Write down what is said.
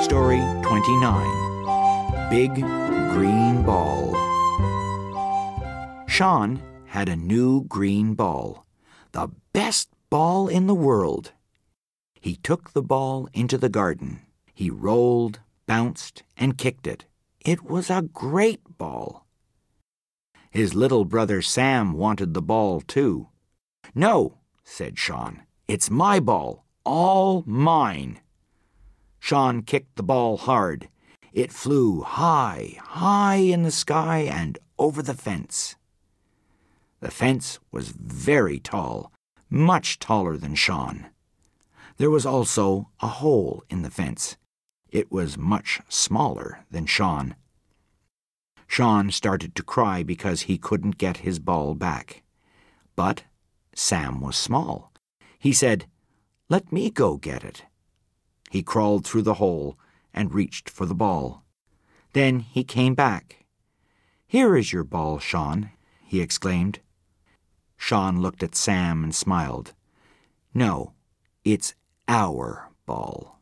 Story 29. Big Green Ball. Sean had a new green ball, the best ball in the world. He took the ball into the garden. He rolled, bounced, and kicked it. It was a great ball. His little brother Sam wanted the ball too. "No," said Sean, "it's my ball, all mine." Sean kicked the ball hard. It flew high, high in the sky and over the fence. The fence was very tall, much taller than Sean. There was also a hole in the fence. It was much smaller than Sean. Sean started to cry because he couldn't get his ball back. But Sam was small. He said, "Let me go get it." He crawled through the hole and reached for the ball. Then he came back. "Here is your ball, Sean," he exclaimed. Sean looked at Sam and smiled. "No, it's our ball."